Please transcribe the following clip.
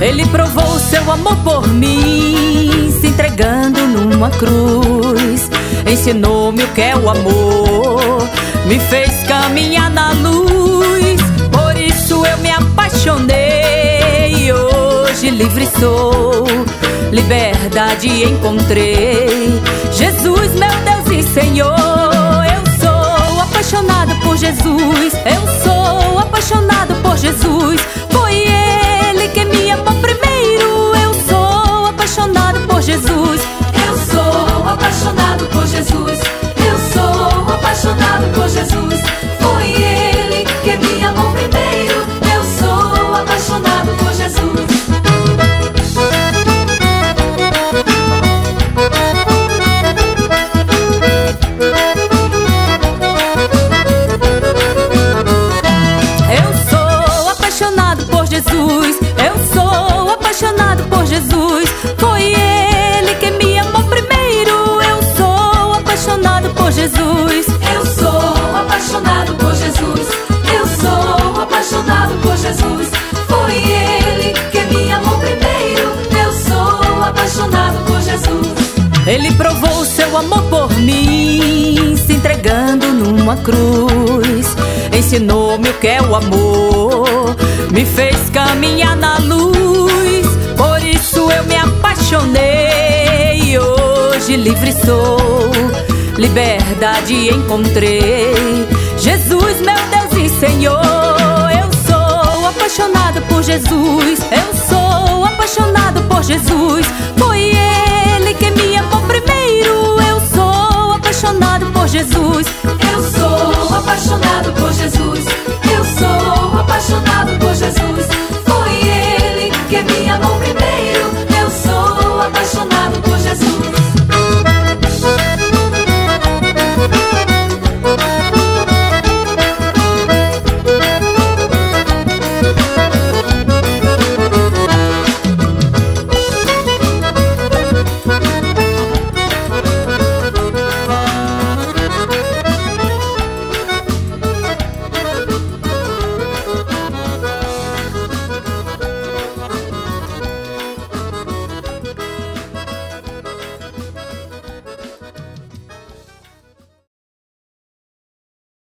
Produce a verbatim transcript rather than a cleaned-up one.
Ele provou seu amor por mim, se entregando numa cruz. Ensinou-me o que é o amor, me fez caminhar na luz. Por isso eu me apaixonei, hoje livre sou, liberdade encontrei. Jesus, meu Deus e Senhor, eu sou apaixonado por Jesus. Eu sou apaixonado por Jesus. Foi Ele que me amou primeiro. Eu sou apaixonado por Jesus. Eu sou apaixonado por Jesus. Eu sou apaixonado por Jesus. Foi Ele que me amou primeiro. Eu sou apaixonado por Jesus. Jesus, eu sou apaixonado por Jesus. Foi Ele que me amou primeiro. Eu sou apaixonado por Jesus. Eu sou apaixonado por Jesus. Eu sou apaixonado por Jesus. Foi Ele que me amou primeiro. Eu sou apaixonado por Jesus. Ele provou seu amor por mim, se entregando numa cruz. Ensinou-me o que é o amor, me fez caminhar na luz. Por isso eu me apaixonei, hoje livre sou, liberdade encontrei. Jesus, meu Deus e Senhor, eu sou apaixonado por Jesus. Eu sou apaixonado por Jesus. Foi Ele que me amou primeiro. Eu sou apaixonado por Jesus. Eu sou apaixonado por Jesus.